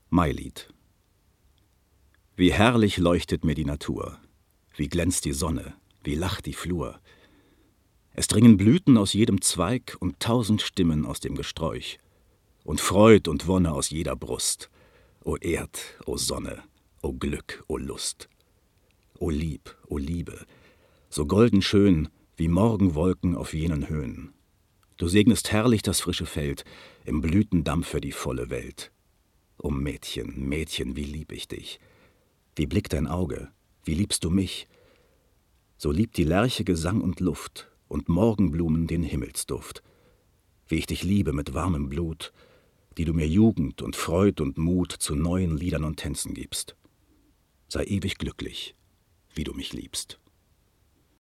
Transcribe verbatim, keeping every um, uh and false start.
Mailied. Wie herrlich leuchtet mir die Natur, wie glänzt die Sonne, wie lacht die Flur. Es dringen Blüten aus jedem Zweig und tausend Stimmen aus dem Gesträuch. Und Freud und Wonne aus jeder Brust. O Erd, o Sonne, o Glück, o Lust. O Lieb, o Liebe, so golden schön wie Morgenwolken auf jenen Höhen. Du segnest herrlich das frische Feld, im Blütendampfe die volle Welt. O Mädchen, Mädchen, wie lieb ich dich. Wie blickt dein Auge, wie liebst du mich? So liebt die Lerche Gesang und Luft und Morgenblumen den Himmelsduft. Wie ich dich liebe mit warmem Blut, die du mir Jugend und Freud und Mut zu neuen Liedern und Tänzen gibst. Sei ewig glücklich, wie du mich liebst.